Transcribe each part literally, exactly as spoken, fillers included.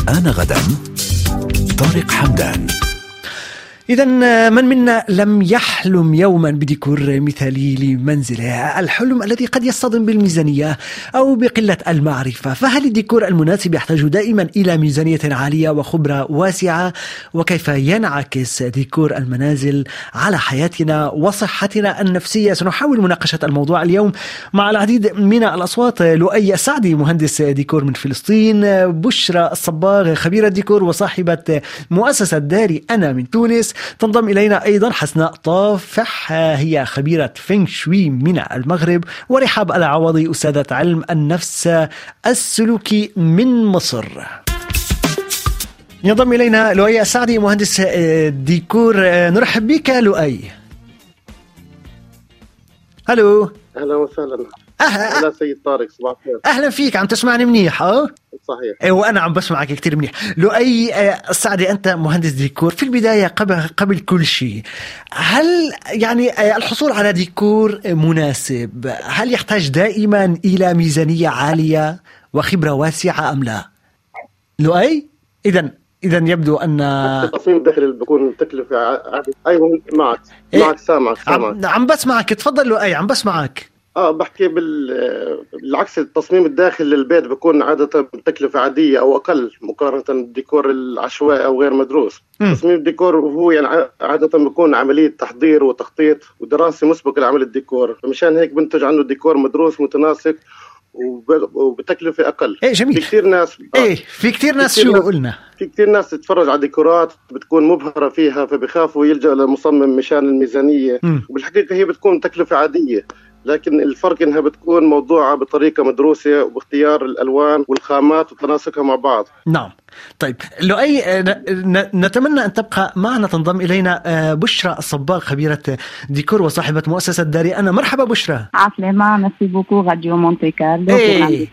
الآن غدا طارق حمدان. إذن من منا لم يحلم يوما بديكور مثالي لمنزله؟ الحلم الذي قد يصطدم بالميزانية أو بقلة المعرفة. فهل الديكور المناسب يحتاج دائما إلى ميزانية عالية وخبرة واسعة؟ وكيف ينعكس ديكور المنازل على حياتنا وصحتنا النفسية؟ سنحاول مناقشة الموضوع اليوم مع العديد من الأصوات. لؤي السعدي مهندس ديكور من فلسطين، بشرى الصباغ خبيرة ديكور وصاحبة مؤسسة داري أنا من تونس. تنضم إلينا أيضا حسناء طافح، هي خبيرة فينغ شوي من المغرب. ورحاب العوضي أستاذة علم النفس السلوكي من مصر. ينضم إلينا لؤي السعدي مهندس ديكور. نرحب بك لؤي. هلو. أهلا وسهلا. أهلا أهلا سيد طارق، صباح الخير. أهلا فيك، عم تسمعني منيح؟ أه صحيح. إيه، وأنا عم بسمعك كتير منيح. لؤي السعدي، أنت مهندس ديكور. في البداية قبل قبل كل شيء، هل يعني الحصول على ديكور مناسب هل يحتاج دائما إلى ميزانية عالية وخبرة واسعة أم لا؟ لؤي، إذن إذن يبدو أن التصميم الداخلي بيكون تكلفة عالية. أيوة معك إيه؟ معك سامعك سامعك عم, عم بسمعك. تفضل لؤي، عم بسمعك. اه بحكي بال... بالعكس، التصميم الداخلي للبيت بيكون عادة تكلفة عادية أو أقل مقارنة بالديكور العشوائي أو غير مدروس. م. تصميم الديكور هو يعني عادة بيكون عملية تحضير وتخطيط ودراسة مسبقة لعمل الديكور، فمشان هيك بنتج عنه ديكور مدروس متناسق وبتكلفة أقل. إيه جميل. في كتير ناس آه. إيه في كتير ناس شو قلنا في كتير ناس تتفرج على ديكورات بتكون مبهرة فيها، فبخافوا يلجأ لمصمم مشان الميزانية. م. وبالحقيقة هي بتكون تكلفة عادية، لكن الفرق انها بتكون موضوعة بطريقة مدروسة وباختيار الالوان والخامات وتناسقها مع بعض. نعم. طيب لؤي، نتمنى ان تبقى معنا. تنضم الينا بشرى الصباغ خبيرة ديكور وصاحبة مؤسسة داري أنا. مرحبا بشرى. عسلامة، ميرسي بوكو راديو مونتي كارلو. ايه.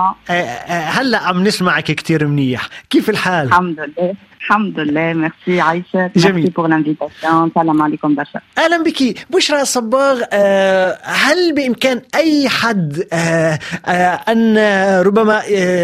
هلا عم نسمعك كتير منيح. كيف الحال؟ الحمد لله الحمد لله. ميرسي عايشة. جميل. ميرسي بور لانفيتاسيون. سلام عليكم برشا. اهلا بك بشرى الصباغ. هل بامكان اي حد ان ربما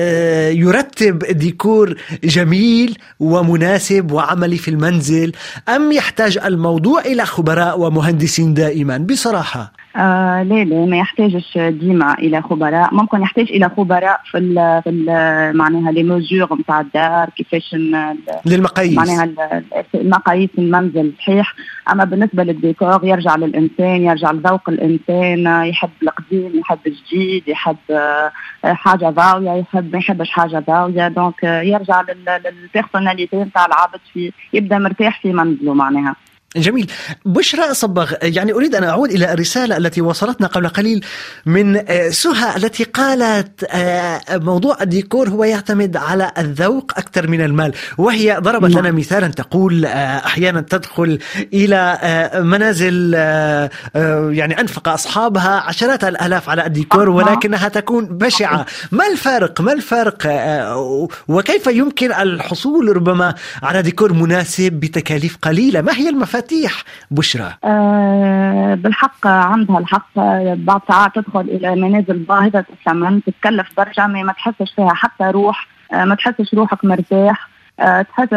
يرتب ديكور جميل ومناسب وعملي في المنزل، ام يحتاج الموضوع الى خبراء ومهندسين دائما؟ بصراحة آه لا لا ما يحتاجش ديما الى خبراء. ممكن يحتاج الى خبراء في ال في ال معناها لي ميزور نتاع الدار، كيفاش للمقاييس، معناها المقاييس المنزل صحيح. اما بالنسبه للديكور يرجع للانسان، يرجع لذوق الانسان، يحب القديم يحب الجديد، يحب حاجه ضاويه يحب ما يحبش حاجه ضاويه. دونك يرجع للبيرسوناليتي نتاع العبد، في يبدا مرتاح في منزله معناها. جميل. بشرى الصباغ، يعني أريد أن أعود إلى الرسالة التي وصلتنا قبل قليل من سهى التي قالت موضوع الديكور هو يعتمد على الذوق أكثر من المال، وهي ضربت لنا مثالا تقول أحيانا تدخل إلى منازل يعني أنفق أصحابها عشرات الآلاف على الديكور ولكنها تكون بشعة. ما الفارق ما الفارق وكيف يمكن الحصول ربما على ديكور مناسب بتكاليف قليلة؟ ما هي المفاتيح بشرى؟ أه بالحق عندها الحق. بعض ساعات تدخل إلى منازل باهظة الثمن، تتكلف برشا ما تحسش فيها حتى روح. أه ما تحسش روحك مرتاح. أه تحس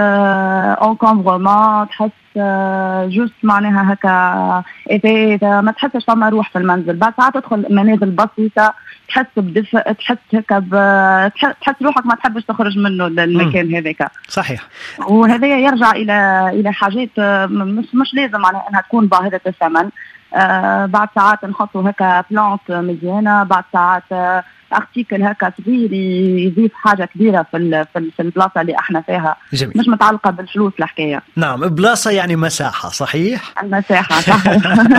انكمبرمون، تحس أه جوست معناها هكا إذا ما تحسش فما روح في المنزل. بعد ساعات تدخل منازل بسيطة تحس بدفء، تحس هكا تحس روحك ما تحبش تخرج منه للمكان هذاك. صحيح. وهذا يرجع الى الى حاجات مش مش لازم معناها انها تكون باهظة الثمن. آه بعد ساعات نحطوا هكا بلانت مزيانه، بعد ساعات آه ارتيكل هكا صغير يضيف حاجه كبيره في في البلاصه اللي احنا فيها. جميل. مش متعلقه بالفلوس الحكايه. نعم، بلاصه يعني مساحه. صحيح، المساحه صح.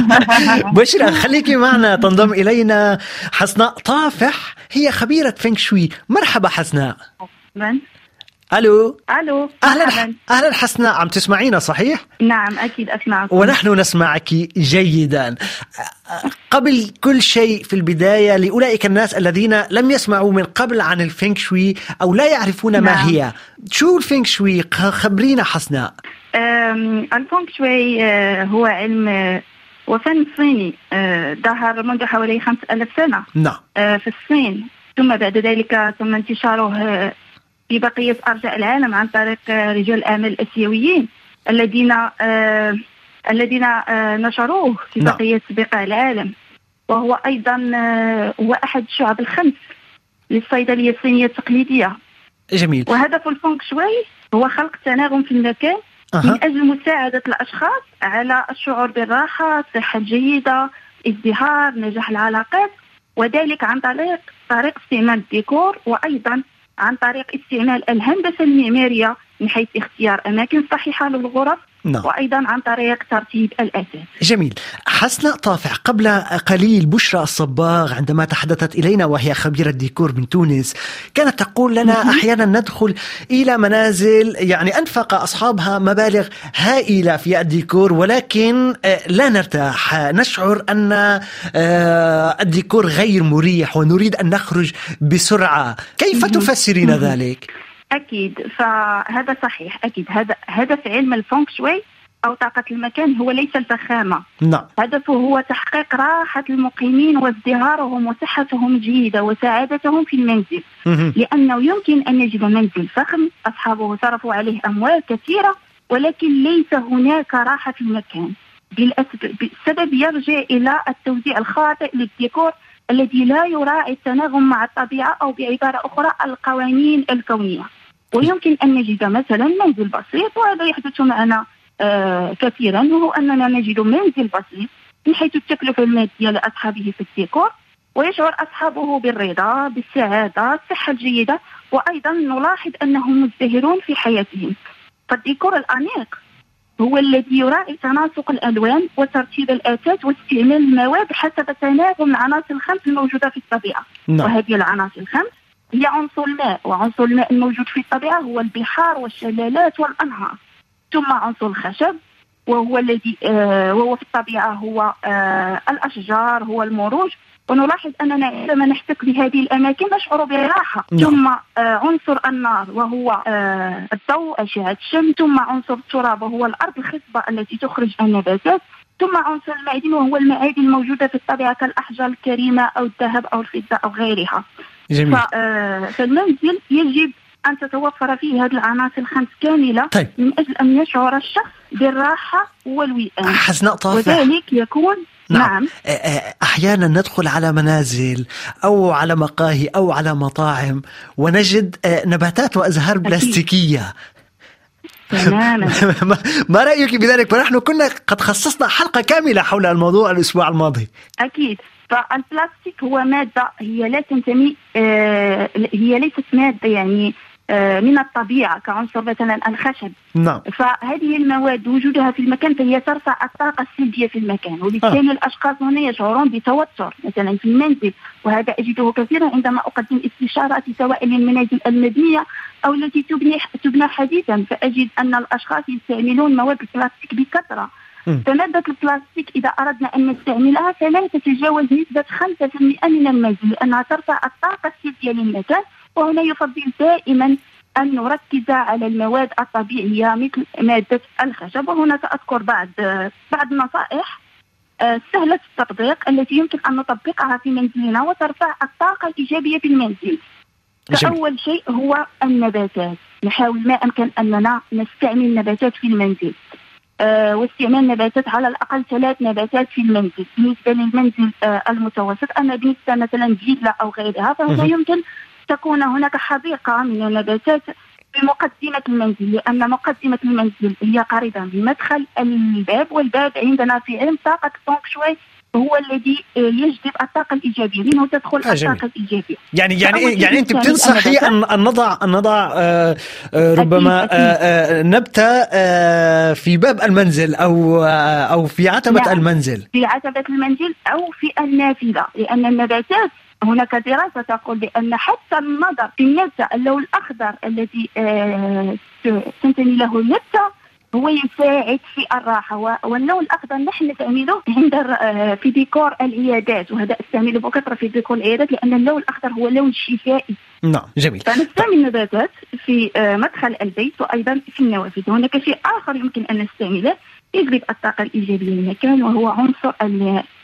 بشرى خليكي معنا. تنضم الينا حسناء طافح، هي خبيره فينغ شوي. مرحبا حسناء. من الو الو اهلا اهلا حسناء، عم تسمعينا صحيح؟ نعم اكيد اسمعكم ونحن نسمعك جيدا. قبل كل شيء في البدايه، لاولئك الناس الذين لم يسمعوا من قبل عن الفينغ شوي او لا يعرفون ما نعم. هي شو الفينغ شوي؟ خبرينا حسناء. الفينغ شوي هو علم وفن صيني ظهر منذ حوالي خمسة ألاف سنة. نعم. في الصين، ثم بعد ذلك ثم انتشاره في بقية أرجاء العالم عن طريق رجال الأعمال الآسيويين الذين آه الذين آه نشروه في نعم. بقية بقاع العالم. وهو أيضا آه هو أحد الشعب الخمس للصيدلية الصينية التقليدية. جميل. وهدف الفونغ شوي هو خلق تناغم في المكان أه. من أجل مساعدة الأشخاص على الشعور بالراحة، الصحة الجيدة، ازدهار، نجاح العلاقات، وذلك عن طريق طريق استعمال الديكور، وأيضا عن طريق استعمال الهندسة المعمارية من حيث اختيار أماكن صحيحة للغرف. نعم. وأيضا عن طريق ترتيب الأثاث. جميل. حسناء طافع، قبل قليل بشرى الصباغ عندما تحدثت إلينا وهي خبيرة ديكور من تونس كانت تقول لنا أحيانا ندخل إلى منازل يعني أنفق أصحابها مبالغ هائلة في الديكور ولكن لا نرتاح، نشعر أن الديكور غير مريح ونريد أن نخرج بسرعة. كيف تفسرين ذلك؟ أكيد، فهذا صحيح. أكيد هذا هدف علم الفونغ شوي أو طاقة المكان هو ليس الفخامة. نعم. هدفه هو تحقيق راحة المقيمين وازدهارهم وصحتهم الجيدة وسعادتهم في المنزل. لأنه يمكن أن نجد منزل فخم أصحابه صرفوا عليه أموال كثيرة ولكن ليس هناك راحة في المكان. بالسبب يرجع إلى التوزيع الخاطئ للديكور الذي لا يراعي التناغم مع الطبيعة أو بعبارة أخرى القوانين الكونية. ويمكن أن نجد مثلا منزل بسيط، وهذا يحدث معنا آه كثيرا، وهو أننا نجد منزل بسيط من حيث التكلفة المادية لأصحابه في الديكور، ويشعر أصحابه بالرضا، بالسعادة، الصحة الجيدة، وأيضا نلاحظ أنهم مزدهرون في حياتهم. فالديكور الأنيق هو الذي يراعي تناسق الألوان وترتيب الآثاث واستعمال المواد حسب تناغم العناصر الخمس الموجودة في الطبيعة. نعم. وهذه العناصر الخمس هي عنصر الماء، وعنصر الماء الموجود في الطبيعة هو البحار والشلالات والأنهار. ثم عنصر الخشب وهو الذي آه وهو في الطبيعة هو آه الأشجار، هو المروج. ونلاحظ أننا عندما نحتك بهذه الأماكن نشعر براحة. نعم. ثم آه عنصر النار وهو آه الضوء، أشعة الشمس. ثم عنصر التراب وهو الأرض الخصبة التي تخرج النباتات. ثم عنصر المعدن وهو المعادن الموجودة في الطبيعة كالأحجار الكريمة أو الذهب أو الفضة أو غيرها. جميل. فالمنزل يجب أن تتوفر فيه هذه العناصر الخمس كاملة. طيب. من أجل أن يشعر الشخص بالراحة والوئام. حسناء طافع. وذلك يكون نعم. نعم. أحيانا ندخل على منازل أو على مقاهي أو على مطاعم ونجد نباتات وأزهار بلاستيكية. تماما. ما رأيك بذلك؟ ونحن كنا قد خصصنا حلقة كاملة حول الموضوع الأسبوع الماضي. أكيد. فالبلاستيك هو مادة هي لا تنتمي آه هي ليست مادة يعني آه من الطبيعة كعنصر مثلا الخشب. نعم. فهذه المواد وجودها في المكان فهي ترفع الطاقة السلبية في المكان، وبالتالي آه. الأشخاص هنا يشعرون بتوتر مثلا في المنزل، وهذا أجده كثيرا عندما أقدم استشارات سواء للمنازل المبنية أو التي تبني تبنى حديثا، فأجد أن الأشخاص يستعملون مواد البلاستيك بكثرة. فمادة البلاستيك إذا أردنا أن نستعملها فلا تتجاوز نسبة خمسة بالمئة من المنزل، لأنها ترفع الطاقة السلبية للمكان. وهنا يفضل دائما أن نركز على المواد الطبيعية مثل مادة الخشب. وهنا سأذكر بعض بعض النصائح سهلة التطبيق التي يمكن أن نطبقها في منزلنا وترفع الطاقة الإيجابية في المنزل. فأول شيء هو النباتات. نحاول ما أمكن أننا نستعمل نباتات في المنزل، أه واستعمال نباتات على الأقل ثلاث نباتات في المنزل. بالنسبة للمنزل أه المتوسط، أما بالنسبة مثلا فيلا أو غيرها فهنا يمكن تكون هناك حديقة من النباتات بمقدمة المنزل، لأن مقدمة المنزل هي قريبة من مدخل الباب، والباب عندنا في علم طاقة الفونغ شوي هو الذي يجذب الطاقة الإيجابية، منه تدخل الطاقة الإيجابية. يعني يعني يعني أنت بتنصحي أن نضع أن نضع آه آه ربما أكيد أكيد. آه نبتة آه في باب المنزل أو آه أو في عتبة نعم. المنزل، في عتبة المنزل أو في النافذة، لأن النباتات هناك دراسة تقول بأن حتى النظر في النبتة اللون الأخضر الذي آه تنتمي له النبتة هو يساعد في الراحة. واللون الأخضر نحن نستعمله عند في ديكور العيادات، وهذا استعمله بكثرة في ديكور العيادات لأن اللون الأخضر هو لون شفائي. نعم جميل. فنستعمل نباتات في مدخل البيت وأيضا في النوافذ. هناك شيء آخر يمكن أن نستعمله يجلب الطاقة الإيجابية للمكان، وهو عنصر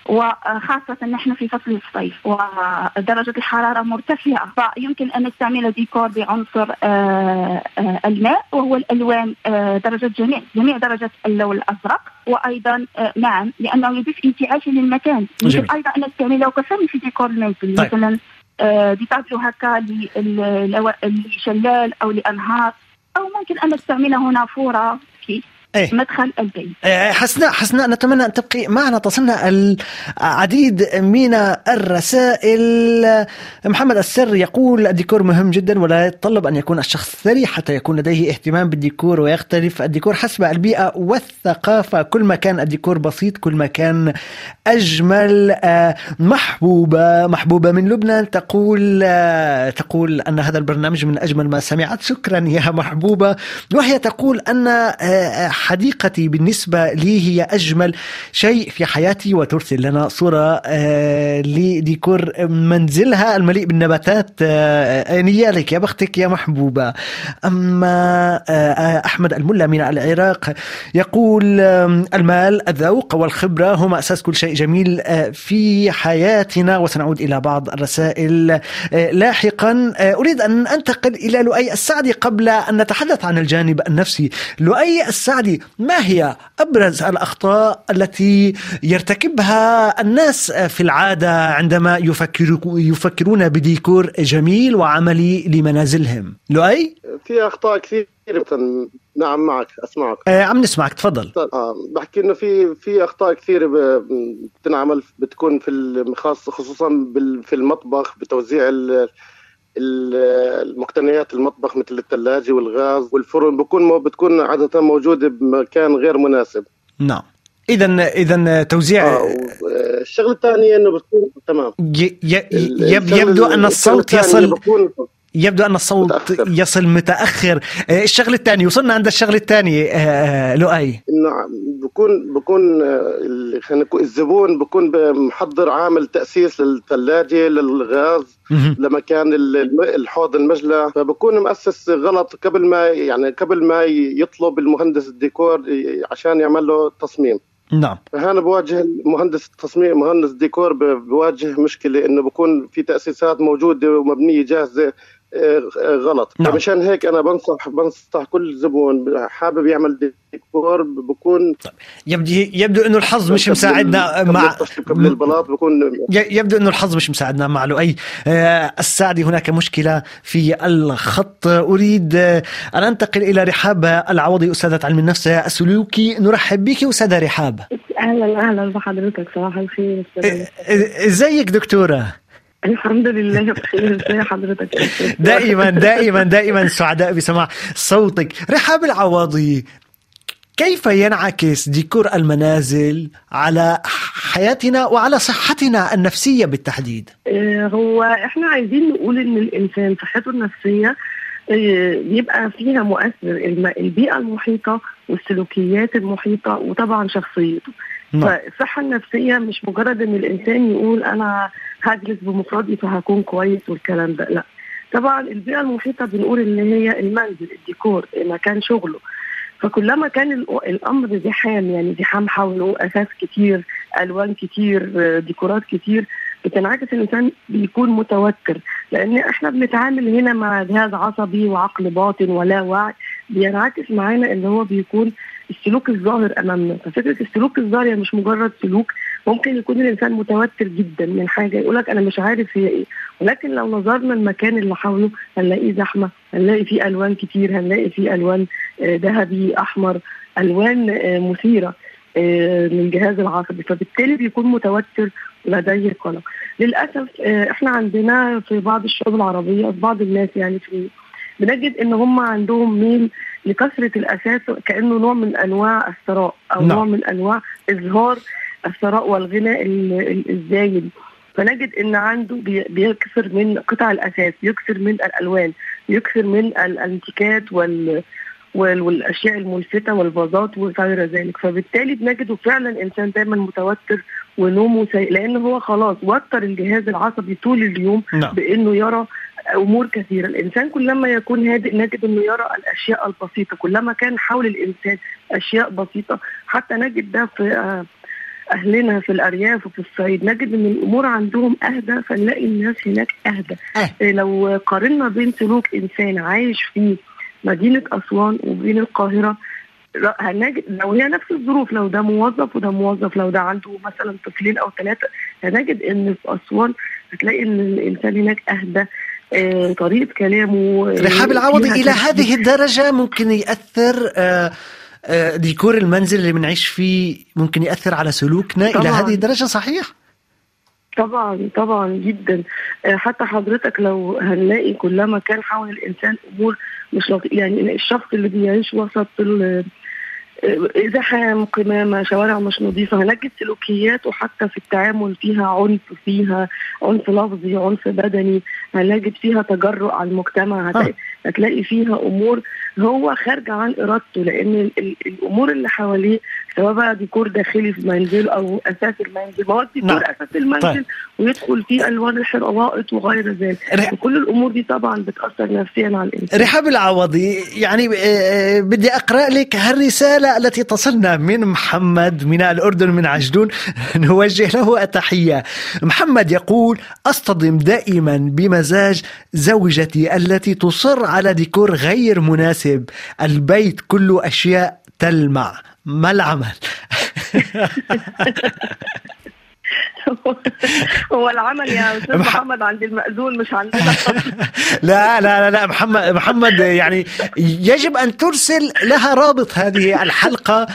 وخاصة نحن في فصل الصيف ودرجة الحرارة مرتفعة، فيمكن أن نستعمل ديكور بعنصر الماء وهو الألوان درجة جميع جميع درجة اللون الأزرق، وأيضا نعم لأنه يضيف انتعاش للمكان. يمكن أيضا أن نستعمله كفن في ديكور المنزل. طيب. مثلا ديتابلو هكا لشلال أو لأنهار، أو ممكن أن نستعمله نافورة في أيه. مدخل البيت. حسناء حسناء نتمنى أن تبقي معنا، تصلنا العديد من الرسائل. محمد السر يقول الديكور مهم جدا ولا يتطلب أن يكون الشخص ثري حتى يكون لديه اهتمام بالديكور، ويختلف الديكور حسب البيئة والثقافة. كل ما كان الديكور بسيط كل ما كان أجمل. محبوبة محبوبة من لبنان تقول تقول أن هذا البرنامج من أجمل ما سمعت. شكرا يا محبوبة. وهي تقول أن حديقتي بالنسبة لي هي أجمل شيء في حياتي، وترسل لنا صورة لديكور منزلها المليء بالنباتات. نيالك يا بختك يا محبوبة. أما أحمد الملا من العراق يقول المال الذوق والخبرة هما أساس كل شيء جميل في حياتنا. وسنعود إلى بعض الرسائل لاحقا. أريد أن أنتقل إلى لؤي السعدي قبل أن نتحدث عن الجانب النفسي. لؤي السعدي، ما هي أبرز الأخطاء التي يرتكبها الناس في العادة عندما يفكرون بديكور جميل وعملي لمنازلهم؟ لؤي؟ في أخطاء كثير. نعم معك، أسمعك. آه عم نسمعك، تفضل. آه بحكي إنه في في أخطاء كثير بتنعمل بتكون في الخاص خصوصا في المطبخ بتوزيع المقتنيات المطبخ مثل الثلاجة والغاز والفرن، بكون بتكون عادة موجودة بمكان غير مناسب. نعم. إذن إذن توزيع. آه الشغلة الثانية إنه بتكون تمام. ي... ي... يبدو أن الصوت يصل. يبدو أن الصوت متأخر. يصل متأخر. الشغل الثاني، وصلنا عند الشغل الثاني لؤي. إنه بكون بكون خلينا نقول الزبون بكون محضر عامل تأسيس للثلاجة للغاز لمكان الحوض المجلى، فبكون مؤسس غلط قبل ما يعني قبل ما يطلب المهندس الديكور عشان يعمل له تصميم. نعم. فهنا بواجه مهندس التصميم مهندس ديكور بواجه مشكلة إنه بكون في تأسيسات موجودة ومبنية جاهزة غلط. نعم. مشان هيك أنا بنصح بنصح كل زبون حابب يعمل ديكور بكون يبدو يبدو إنه الحظ مش مساعدنا مع قبل البلاط بكون يبدو إنه الحظ مش مساعدنا مع لؤي السعدي. هناك مشكلة في الخط. أريد أن أنتقل إلى رحاب العوضي، أستاذة علم النفس السلوكي. نرحب بك أستاذة رحاب. أهلا أهلا بحضرتك، صباح الخير. إزيك دكتورة؟ الحمد لله بخير. ازي حضرتك؟ دائما دائما دائما سعداء بسماع صوتك. رحاب العوضي، كيف ينعكس ديكور المنازل على حياتنا وعلى صحتنا النفسية بالتحديد؟ هو احنا عايزين نقول ان الانسان صحته النفسية يبقى فيها مؤثر البيئة المحيطة والسلوكيات المحيطة وطبعا شخصيته. فالصحة النفسية مش مجرد ان الانسان يقول انا هجلس بمفردي فهكون كويس والكلام ده، لا طبعا البيئة المحيطة بنقول ان هي المنزل، الديكور، مكان شغله. فكلما كان الامر زحام، يعني زحام حوله اساس كتير، الوان كتير، ديكورات كتير، بتنعكس الانسان بيكون متوتر، لان احنا بنتعامل هنا مع جهاز عصبي وعقل باطن ولا وعي، بينعكس معانا اللي هو بيكون السلوك الظاهر امامنا. ففكره السلوك الظاهر يعني مش مجرد سلوك، ممكن يكون الانسان متوتر جدا من حاجه يقولك انا مش عارف هي ايه، ولكن لو نظرنا المكان اللي حوله هنلاقيه زحمه، هنلاقي فيه الوان كتير، هنلاقي فيه الوان ذهبي احمر، الوان مثيره للجهاز العصبي، فبالتالي بيكون متوتر ولديه قلق. للاسف احنا عندنا في بعض الشعوب العربيه، في بعض الناس يعني في بنجد ان هم عندهم ميل لكثره الاساس، كانه نوع من انواع الثراء او no. نوع من انواع اظهار الثراء والغنى الزايد. فنجد ان عنده بيكثر من قطع الاساس، يكثر من الالوان، يكثر من الانتيكات وال والاشياء الملفتة والفازات وغير ذلك. فبالتالي بنجده فعلا انسان دايما متوتر ونومه سيء، لانه هو خلاص وتر الجهاز العصبي طول اليوم no. بانه يرى امور كثيره. الانسان كلما يكون هادئ نجد انه يرى الاشياء البسيطه، كلما كان حول الانسان اشياء بسيطه، حتى نجد ده في اهلنا في الارياف وفي الصعيد نجد ان الامور عندهم اهدى، فنلاقي الناس هناك اهدى. أه. لو قارنا بين سلوك انسان عايش في مدينه اسوان وبين القاهره هنجد لو هي نفس الظروف، لو ده موظف وده موظف، لو ده عنده مثلا طفلين او ثلاثه، هنجد ان في اسوان هتلاقي ان الانسان هناك اهدى. آه، طريقه كلامه. رحاب العوضي، الى هذه الدرجه ممكن ياثر آه آه ديكور المنزل اللي بنعيش فيه، ممكن ياثر على سلوكنا طبعاً. الى هذه الدرجه صحيح؟ طبعا طبعا جدا. آه، حتى حضرتك لو هنلاقي كلما كان حول الانسان امور مش لطيفه، يعني الشخص اللي بيعيش وسط زحام، قمامة، شوارع مش نظيفة، هنجد سلوكيات وحتى في التعامل فيها عنف، فيها عنف لفظي، عنف بدني، هنجد فيها تجرؤ على المجتمع، هتلاقي, هتلاقي فيها أمور هو خارجة عن إرادته، لأن الأمور اللي حواليه سواء بقى ديكور داخلي في منزله أو أساس المنزل، ما هو ديكور أساس المنزل طيب. ويدخل فيه ألوان الحوائط وغير ذلك، رح... وكل الأمور دي طبعا بتأثر نفسيا على الإنسان. رحاب العوضي، يعني بدي أقرأ لك هالرسالة التي تصلنا من محمد من الأردن من عجلون، نوجه له التحية. محمد يقول: أصطدم دائما بمزاج زوجتي التي تصر على ديكور غير مناسب، البيت كله أشياء تلمع، ما العمل؟ هو العمل يا أستاذ محمد عند المأذون مش عندنا. لا لا لا محمد محمد يعني يجب أن ترسل لها رابط هذه الحلقة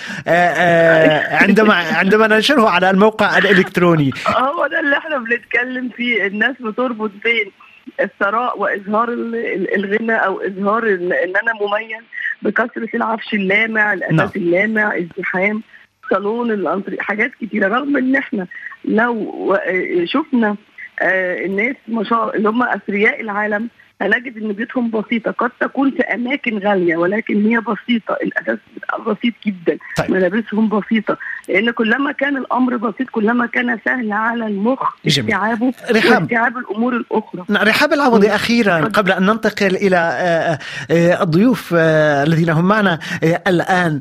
عندما عندما ننشره على الموقع الإلكتروني. هو ده اللي احنا بنتكلم فيه، الناس بتربط بين الثراء وإظهار الغنى أو إظهار إن أنا مميز بكثرة العفش اللامع، الأساس اللامع، الزحام، صالون الأنتري، حاجات كتيرة. رغم إن إحنا لو شفنا الناس ما شاء اللي هم أثرياء العالم هنجد إن بيوتهم بسيطة، قد تكون في أماكن غالية ولكن هي بسيطة، الأساس بسيط جدا، طيب. ملابسهم بسيطة، لأن كلما كان الأمر بسيط كلما كان سهل على المخ استيعابه واستيعاب الأمور الأخرى. رحاب العوضي، أخيرا قبل أن ننتقل إلى الضيوف الذين هم معنا الآن،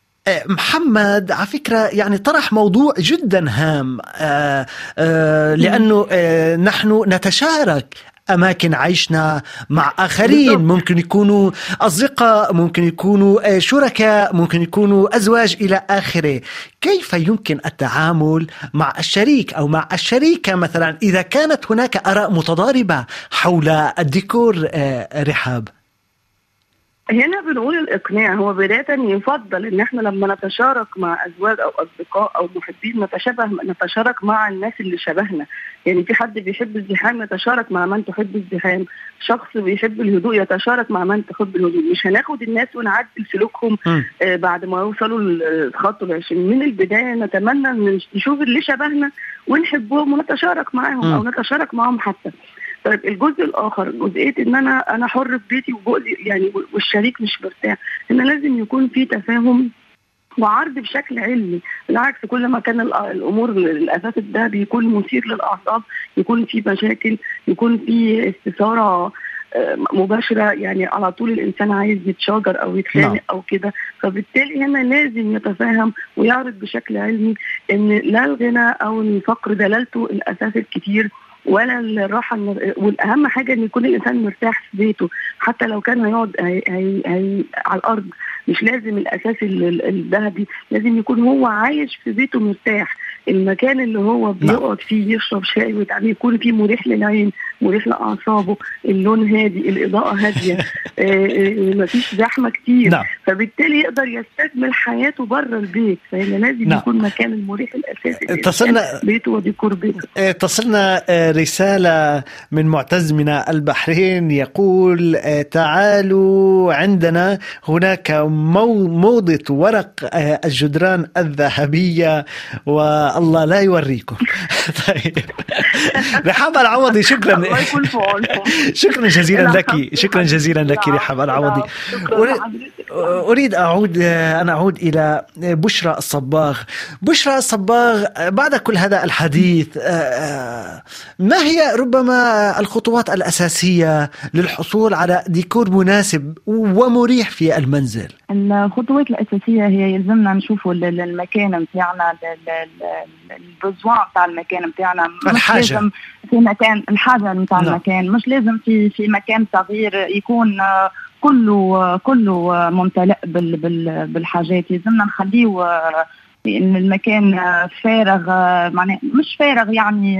محمد على فكرة يعني طرح موضوع جدا هام، آآ آآ لأنه آآ نحن نتشارك أماكن عيشنا مع آخرين، ممكن يكونوا أصدقاء، ممكن يكونوا شركاء، ممكن يكونوا أزواج إلى آخره. كيف يمكن التعامل مع الشريك أو مع الشريكة مثلا إذا كانت هناك آراء متضاربة حول الديكور؟ رحاب، هنا بنقول الإقناع. هو بداية يفضل إن إحنا لما نتشارك مع أزواج أو أصدقاء أو محبين نتشابه نتشارك مع الناس اللي شبهنا. يعني في حد بيحب الزحام يتشارك مع من تحب الزحام، شخص بيحب الهدوء يتشارك مع من تحب الهدوء. مش هناخد الناس ونعدل سلوكهم آه بعد ما يوصلوا الخط العشرين. من البداية نتمنى إن نشوف اللي شبهنا ونحبهم ونتشارك معهم أو نتشارك معهم حتى. طيب الجزء الآخر جزئية إن أنا أنا حر في بيتي وجوزي يعني والشريك مش مرتاح، إن لازم يكون في تفاهم وعرض بشكل علمي. بالعكس كل ما كان الأمور الأساس ده بيكون مثير للأعصاب، يكون في مشاكل، يكون في استثارة مباشرة، يعني على طول الإنسان عايز يتشاجر أو يتخانق أو كده. فبالتالي هنا لازم يتفاهم ويعرض بشكل علمي إن لا الغنى أو الفقر دلالته الأساس الكتير ولا الراحة، والأهم حاجة إن يكون الإنسان مرتاح في بيته. حتى لو كان هيقعد هي هي هي على الأرض مش لازم الأساس الذهبي، لازم يكون هو عايش في بيته مرتاح. المكان اللي هو بيقعد فيه يشرب شاي ويتعامل يكون فيه مريح للعين، مريح لأعصابه، اللون هادي، الإضاءة هادية، مفيش زحمة كتير. نعم. فبالتالي يقدر يستكمل حياته بره البيت. فهنا لازم نعم. يكون مكان المريح الأساسي تصلنا بيته وديكور بيته. تصلنا رسالة من معتز من البحرين يقول: تعالوا عندنا هناك موضة ورق الجدران الذهبية والله لا يوريكم. طيب رحاب العوضي، شكرا الله يكون في عونكم. شكرا جزيلا لك، شكرا جزيلا لك رحاب العوضي. أريد أعود أنا أعود إلى بشرى الصباغ. بشرى الصباغ، بعد كل هذا الحديث ما هي ربما الخطوات الأساسية للحصول على ديكور مناسب ومريح في المنزل؟ الخطوات الأساسية هي يلزمنا نشوفوا المكان متاعنا، البزوان متاع المكان متاعنا، مش لازم في مكان الحاجة متاع المكان، مش لازم في في مكان صغير يكون كله كله ممتلئ بالحاجات. لازمنا نخليه إن المكان فارغ، معناه مش فارغ يعني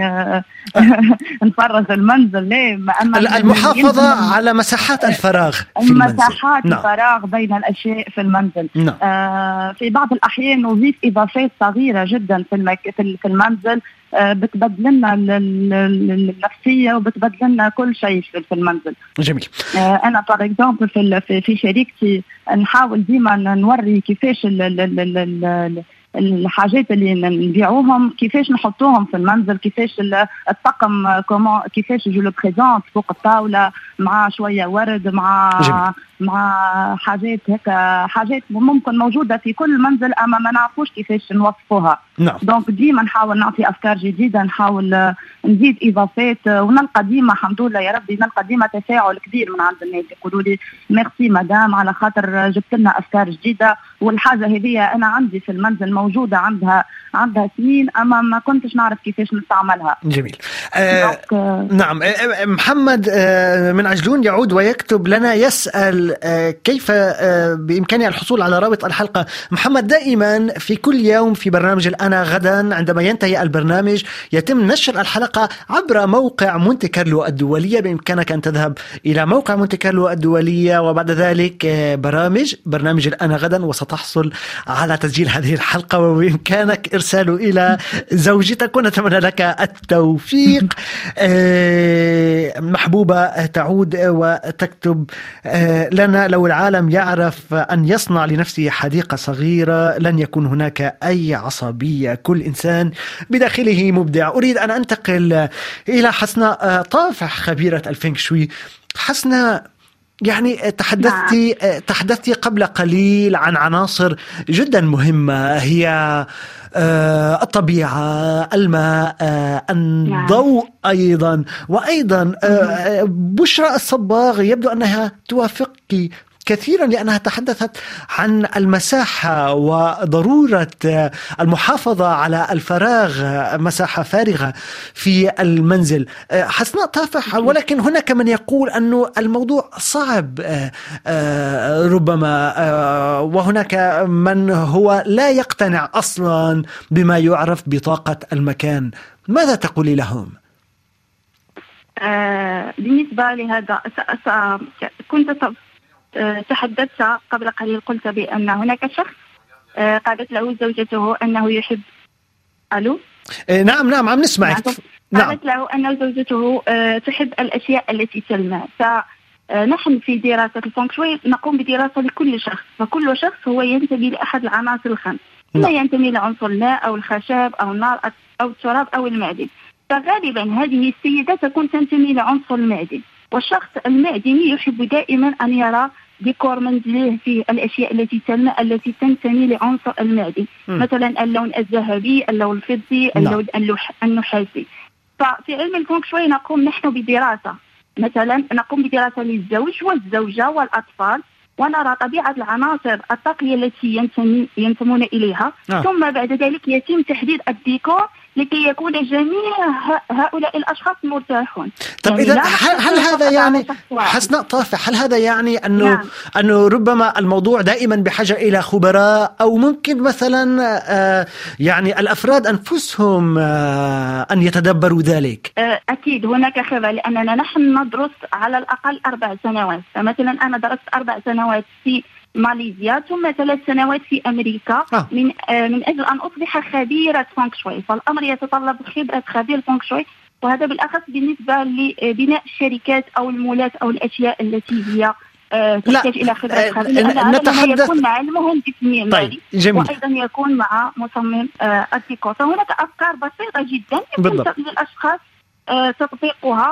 نفرغ المنزل، لا، المحافظة على مساحات الفراغ في المنزل، مساحات الفراغ بين الأشياء في المنزل. نعم. آه في بعض الأحيان نضيف إضافات صغيرة جدا في المك... في المنزل بتبدل لنا النفسية وبتبدل لنا كل شيء في المنزل. جميل. أنا بار إكزامبل في في شركتي نحاول ديما نوري كيفاش ال ال ال ال الحاجات اللي نبيعوهم كيفاش نحطوهم في المنزل، كيفاش الطقم كومون، كيفاش جو لو بريزونت فوق الطاولة مع شوية ورد، مع جميل. مع حاجات هكا، حاجات ممكن موجودة في كل منزل أما ما نعرفوش كيفاش نوصفوها. نعم. دونك ديما نحاول نعطي أفكار جديدة، نحاول نزيد إضافات، ونلقى ديما الحمد لله يا ربي نلقى ديما تفاعل كبير من عند الناس، يقولوا لي ميرسي مدام على خاطر جبت لنا أفكار جديدة، والحاجة هذه أنا عندي في المنزل موجودة عندها عندها سنين أما ما كنتش نعرف كيفاش نستعملها. جميل. آه نعم. آه محمد آه من عجلون يعود ويكتب لنا يسأل آه كيف آه بإمكاني الحصول على رابط الحلقة. محمد، دائما في كل يوم في برنامج الأنا غدا عندما ينتهي البرنامج يتم نشر الحلقة عبر موقع مونتي كارلو الدولية. بإمكانك أن تذهب إلى موقع مونتي كارلو الدولية وبعد ذلك آه برامج برنامج الأنا غدا وستحصل على تسجيل هذه الحلقة، وبإمكانك إرساله إلى زوجتك، ونتمنى لك التوفيق. محبوبة تعود وتكتب لنا: لو العالم يعرف أن يصنع لنفسه حديقة صغيرة لن يكون هناك أي عصبية، كل إنسان بداخله مبدع. أريد أن أنتقل إلى حسناء طافح خبيرة الفينغ شوي. حسناء، يعني تحدثتي تحدثتي قبل قليل عن عناصر جدا مهمة، هي الطبيعة، الماء، الضوء أيضا، وأيضا بشرى الصباغ يبدو أنها توافقك كثيرا لأنها تحدثت عن المساحة وضرورة المحافظة على الفراغ، مساحة فارغة في المنزل. حسناء طافح، ولكن هناك من يقول أنه الموضوع صعب ربما، وهناك من هو لا يقتنع أصلا بما يعرف بطاقة المكان. ماذا تقولي لهم؟ آه بالنسبة لهذا كنت تحدثت قبل قليل، قلت بأن هناك شخص قالت له زوجته أنه يحب ألو نعم نعم عم نسمعك. قالت له أن زوجته تحب الأشياء التي تلمع. فنحن في دراسة الفونغ شوي نقوم بدراسة لكل شخص، فكل شخص هو ينتمي لأحد العناصر الخمس، إما ينتمي لعنصر الماء أو الخشب أو النار أو التراب أو المعدن. فغالبا هذه السيدة تكون تنتمي لعنصر المعدن، والشخص المعدني يحب دائما أن يرى ديكور منزله فيه الأشياء التي تلمع التي تنتمي لعنصر المعدن، م. مثلا اللون الذهبي، اللون الفضي، اللون النحاسي. ففي علم الفونغ شوي نقوم نحن بدراسة، مثلا نقوم بدراسة للزوج والزوجة والأطفال، ونرى طبيعة العناصر الطاقية التي ينتمي ينتمون إليها، آه. ثم بعد ذلك يتم تحديد الديكور لكي يكون جميع هؤلاء الأشخاص مرتاحون. طب يعني إذا هل, هل هذا يعني حسناء طافح، هل هذا يعني أنه نعم. أنه ربما الموضوع دائما بحاجة إلى خبراء، أو ممكن مثلا آه يعني الأفراد أنفسهم آه أن يتدبروا ذلك؟ أكيد هناك خبرة، لأننا نحن ندرس على الأقل أربع سنوات. فمثلا أنا درست أربع سنوات في ماليزيا ثم ثلاث سنوات في أمريكا آه. من آه من أجل أن أصبح خبيرة فونغ شوي. فالأمر يتطلب خبرة خبير فونغ شوي، وهذا بالأخص بالنسبة لبناء الشركات أو المولات أو الأشياء التي هي آه تحتاج إلى خبرة آه خبير. نتحدث يكون مع المهندس معماري، طيب. وأيضا يكون مع مصمم آه الديكور. فهناك أفكار بسيطة جدا يمكن للأشخاص آه تطبيقها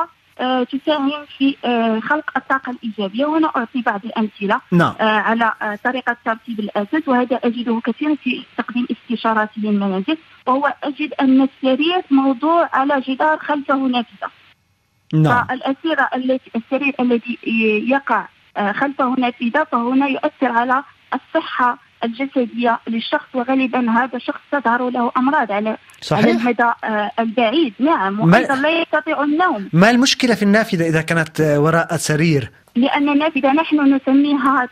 تساهم في خلق الطاقة الإيجابية. وأنا أعطي بعض الأمثلة نعم. على طريقة ترتيب الأساس، وهذا أجده كثيرا في تقديم استشارات للمنازل، وهو أجد أن السرير موضوع على جدار خلفه نافذة. نعم. فالأسيرة التي السرير الذي يقع خلفه نافذة فهنا يؤثر على الصحة الجسدية للشخص، وغالبا هذا الشخص تظهر له أمراض على صحيح. على المدى البعيد. نعم. وأيضا لا يستطيع النوم. ما المشكلة في النافذة إذا كانت وراء السرير؟ لأن النافذة نحن نسميها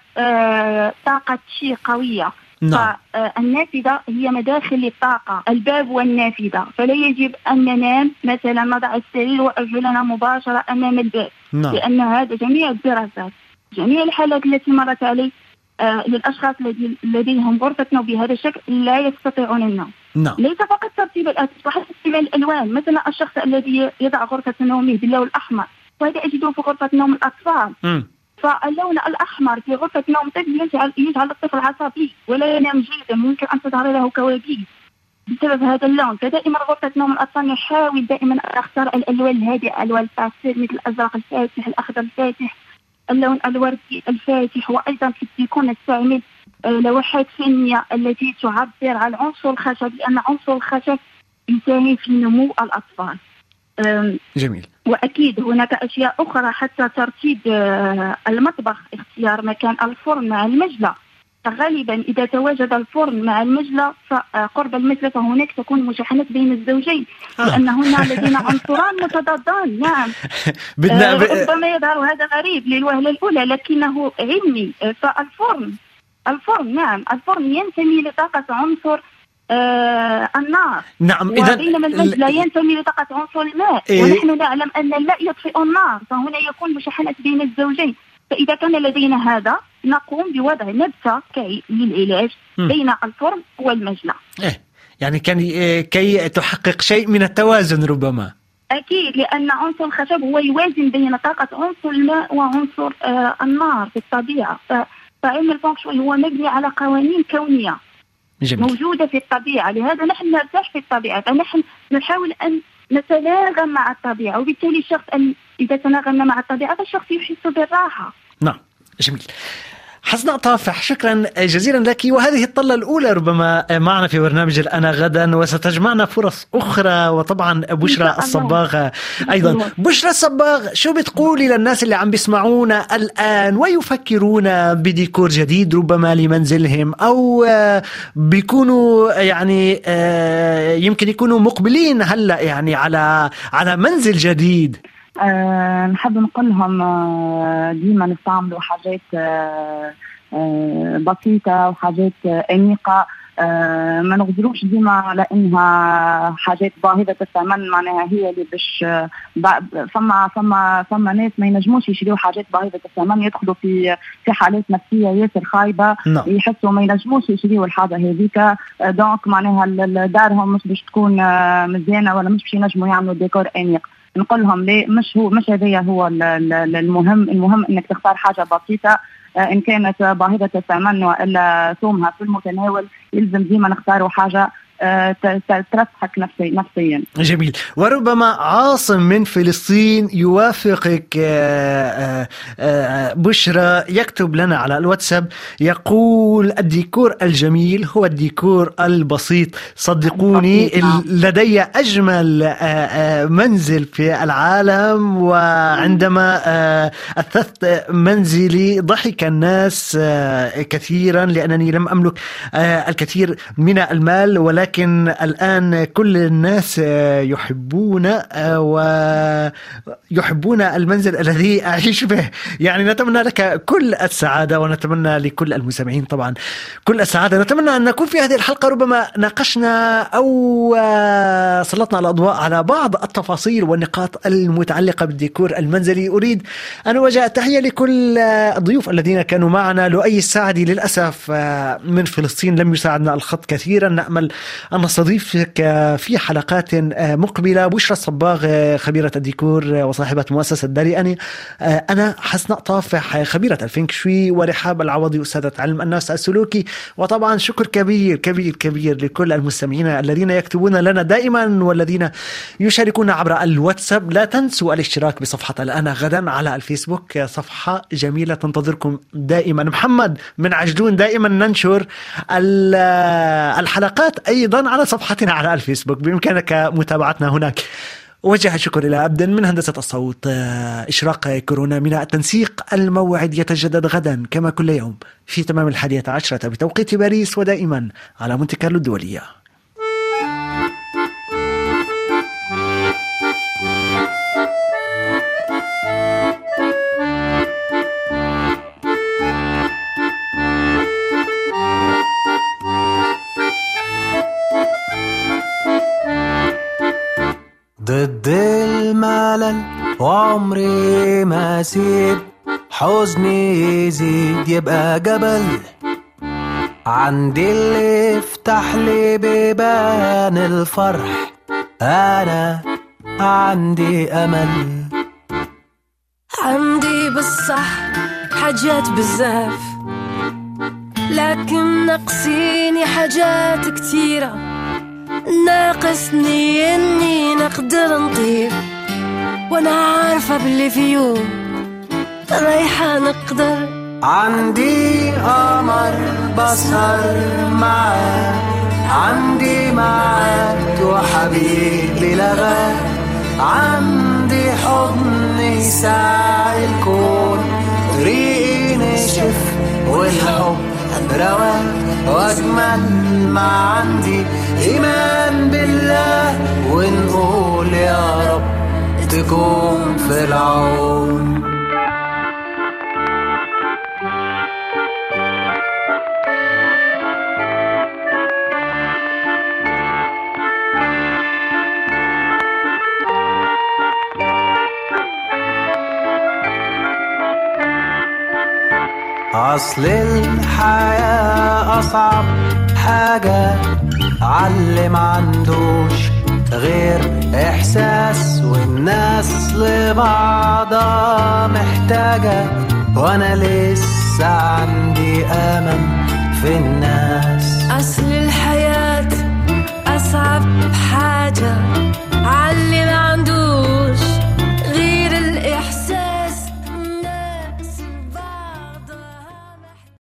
طاقة شي قوية. نعم. فالنافذة هي مداخل للطاقة، الباب والنافذة، فلا يجب أن ننام مثلا نضع السرير وأرجلنا مباشرة أمام الباب. نعم. لأن هذا جميع الدراسات، جميع الحالات التي مرت علي آه للأشخاص الذي لديهم غرفة نوم بهذا الشكل لا يستطيعون النوم. نعم. ليس فقط ترتيب الأساس، وحتى استعمال الألوان. مثلا الشخص الذي يضع غرفة نومه باللون الأحمر، وهذا أجده في غرفة نوم الأطفال. م. فاللون الأحمر في غرفة نوم طفل يجعل, يجعل الطفل عصبي ولا ينام جيدا، ممكن أن تظهر له كوابيس بسبب هذا اللون. فدائما غرفة نوم الأطفال نحاول دائما أن أختار الألوان الهادئة، ألوان الباستيل مثل الأزرق الفاتح، الأخضر الفاتح، اللون الوردي الفاتح. وأيضا في الديكور نستعمل لوحات فنية التي تعبر عن عنصر الخشب، لأن عنصر الخشب يساهم في نمو الأطفال. جميل. وأكيد هناك أشياء أخرى، حتى ترتيب المطبخ، اختيار مكان الفرن مع المجلة. فغالبا إذا تواجد الفرن مع المجلة فقرب المجلة فهناك تكون مشاحنات بين الزوجين، آه. لأن هنا لدينا عنصران متضادان. نعم. آه ربما يظهر هذا غريب للوهلة الأولى لكنه علمي. فالفرن الفرن نعم الفرن ينتمي لطاقة عنصر آه النار. نعم. وبينما المجلة ل... ينتمي لطاقة عنصر الماء. إيه؟ ونحن نعلم أن الماء يطفئ النار، فهنا يكون مشاحنات بين الزوجين. فإذا كان لدينا هذا نقوم بوضع نبتة كي للعلاج م. بين الفرن والمجلة. إيه؟ يعني كان كي تحقق شيء من التوازن ربما. أكيد، لأن عنصر الخشب هو يوازن بين طاقة عنصر الماء وعنصر آه النار في الطبيعة. ف... فعلم الفونكشوي هو مبني على قوانين كونية جميل. موجودة في الطبيعة، لهذا نحن نرتاح في الطبيعة، فنحن نحاول أن نتناغم مع الطبيعة، وبالتالي الشخص أن إذا تناغمنا مع الطبيعة فالشخص يحس بالراحة. نعم جميل. حسناء طافح، شكرا جزيلا لك. وهذه الطلة الأولى ربما معنا في برنامج الأنا غدا، وستجمعنا فرص أخرى. وطبعا بشرى الصباغ أيضا. بشرى الصباغ، شو بتقولي للناس اللي عم بيسمعونا الآن ويفكرون بديكور جديد ربما لمنزلهم، أو بيكونوا يعني يمكن يكونوا مقبلين هلأ يعني على على منزل جديد؟ أه نحب نقول لهم أه ديما نستعملوا حاجات أه أه بسيطة وحاجات أنيقة. أه ما نغزروش ديما لأنها حاجات باهظة الثمن، معناها هي اللي باش فما فما فما ناس ما ينجموش يشتريوا حاجات باهظة الثمن، يدخلوا في في حالات نفسية ياسر خايبة، no. يحسوا ما ينجموش يشتريوا الحاجة هذيك. أه دونك معناها دارهم مش باش تكون أه مزيانة، ولا مش باش ينجموا يعملوا ديكور أنيق. نقول لهم ليه مش هو مش هذا هو المهم. المهم انك تختار حاجه بسيطه، ان كانت باهظه الثمن والا ثومها في المتناول. يلزم ديما نختاروا حاجه ترفحك نفسي نفسيا. جميل. وربما عاصم من فلسطين يوافقك بشرى، يكتب لنا على الواتساب يقول: الديكور الجميل هو الديكور البسيط. صدقوني لدي أجمل منزل في العالم، وعندما أثثت منزلي ضحك الناس كثيرا لأنني لم أملك الكثير من المال، ولكن لكن الآن كل الناس يحبون ويحبون المنزل الذي أعيش به. يعني نتمنى لك كل السعادة، ونتمنى لكل المستمعين طبعا كل السعادة. نتمنى أن نكون في هذه الحلقة ربما ناقشنا أو سلطنا الأضواء على بعض التفاصيل والنقاط المتعلقة بالديكور المنزلي. أريد أن أوجه تحية لكل الضيوف الذين كانوا معنا. لؤي السعدي للأسف من فلسطين لم يساعدنا الخط كثيرا، نأمل أن نستضيفك في حلقات مقبلة. بشرى الصباغ خبيرة الديكور وصاحبة مؤسسة داري أني، أنا حسناء طافح خبيرة الفينغ شوي، ورحاب العوضي أستاذة علم النفس السلوكي. وطبعا شكر كبير كبير كبير لكل المستمعين الذين يكتبون لنا دائما والذين يشاركون عبر الواتساب. لا تنسوا الاشتراك بصفحة الأنا غدا على الفيسبوك، صفحة جميلة تنتظركم دائما. محمد من عجلون، دائما ننشر الحلقات أيضا على صفحتنا على الفيسبوك، بإمكانك متابعتنا هناك. وجه الشكر إلى عبد من هندسة الصوت. إشراق كورونا من التنسيق. الموعد يتجدد غدا كما كل يوم في تمام الحادية عشرة بتوقيت باريس، ودائما على مونتي كارلو الدولية. ضد الملل وعمري ما سيب حزني يزيد يبقى جبل، عندي اللي يفتح لي بيبان الفرح، أنا عندي أمل. عندي بالصح حاجات بزاف، لكن ناقصيني حاجات كتيرة. ناقصني اني نقدر نطير، وانا عارفة باللي في يوم رايحة نقدر. عندي قمر بسهر معاه، عندي معاد وحبيبي لغاه، عندي حضن يساع الكون، طريقي نشف والحب رواه واجمل. ما عندي إيمان بالله ونقول يا رب تكون في العون. أصل الحياة أصعب حاجة علي ما عندوش غير إحساس، والناس لبعضها محتاجة، وأنا لسه عندي أمل في الناس. أصل الحياة